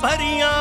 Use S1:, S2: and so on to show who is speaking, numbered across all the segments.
S1: भरियां।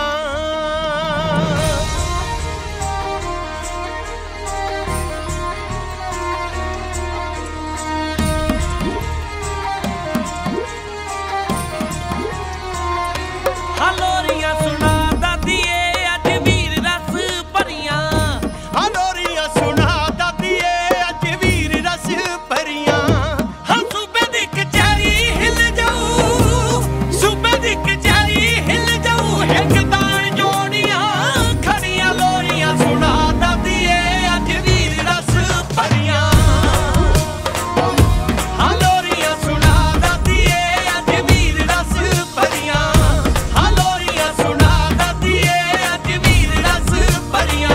S2: हलोरियां सुना दादिए अज वीर रस भरियां।
S1: हलोरियां सुना दादिए अज वीर रस भरियां।
S2: हाँ सूबे दी कचहरी हिल जाऊ, सूबे दी कचहरी हिल जाऊ। एक तान जोड़ियां खड़ियां लोरियां सुना दादिए अज वीर रस भरियां।
S1: हलोरियां सुना दादिए अज वीर रस भरियां। हलोरियां सुना दादिए अज वीर रस भरियां।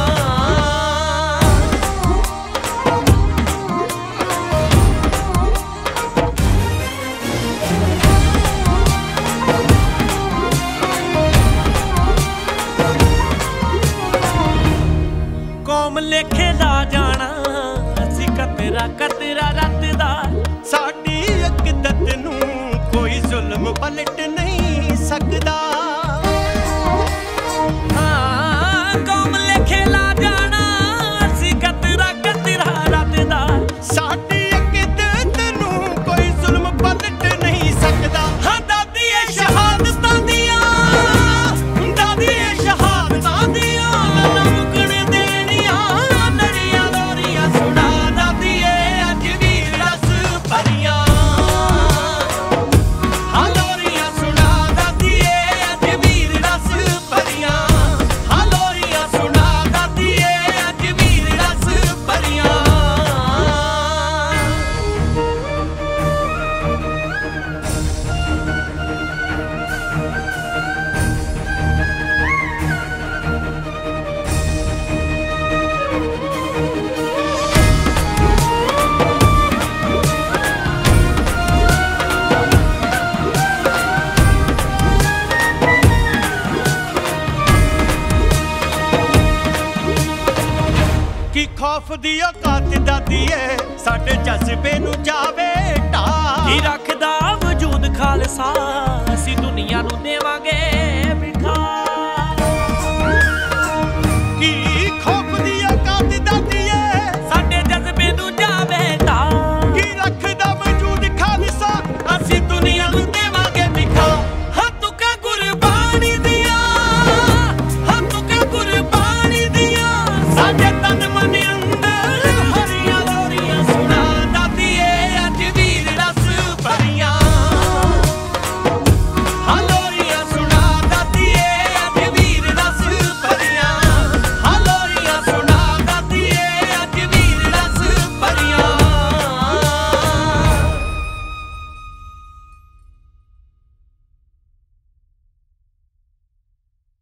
S2: कौम लेखे दा जाना असी कतरा कतरा रत दा।
S1: साडी अकदत नूं कोई जुल्म पलट नहीं सकदा।
S2: हाँ कौम लेखे ला जाना असी कतरा कतरा रत दा।
S1: साडी अकदत नूं कोई जुल्म पलट नहीं सकदा।
S2: हाँ दादिए शहादतां दियां, दादिए शहादतां दियां ना मुकण देणियां। लड़ियां लोरियां सुना दादिए अज वीर रस भरियां।
S1: हलोरियां सुना दादिए अज वीर रस भरियां। हलोरियां सुना दादिए अज वीर रस भरियां। की खौफ दी औकात दादिए साडे जज्बे नूं जावे ढा।
S2: की रखदा वजूद खालसा असी दुनिया नूं देवांगे।